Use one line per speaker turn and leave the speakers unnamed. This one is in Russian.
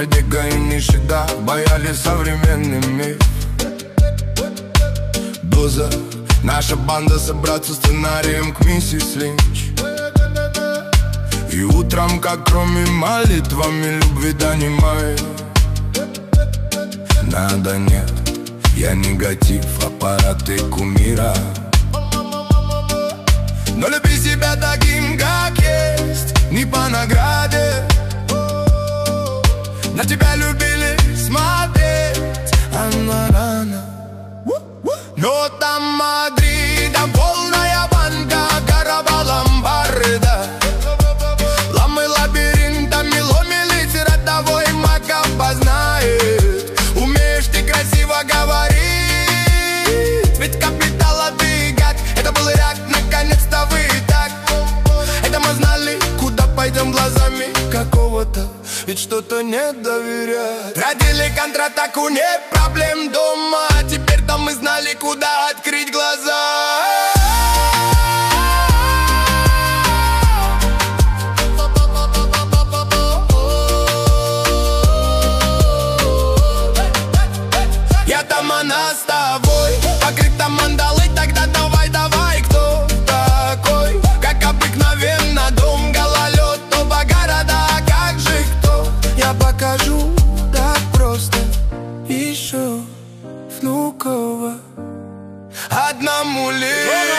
Бодега и нищета бояли современный мир. Доза, наша банда собраться сценарием к миссис Линч. И утром, как кроме молитвами любви донимаю. Надо, нет, я негатив, аппараты кумира. Но люби себя таким, как есть, не по награде. На тебя любили смотреть, а рано. Но там Мадрид, там полная банка, гороба ломбарда. Ламы лабиринтами ломились, родовой маг опознает. Умеешь ты красиво говорить, ведь капитала ты гад. Это был ряд, наконец-то вы так. Это мы знали, куда пойдем глазами какого-то, ведь что-то не доверяет. Родили контратаку, нет проблем дома. Теперь-то мы знали, куда открыть глаза. Я там, она с тобой, покрыта мандалой, тогда давай, давай, кто такой? Как обыкновенно, дом, гололед, оба города, как же кто? Я покажу так просто, еще Внуково одному лишь.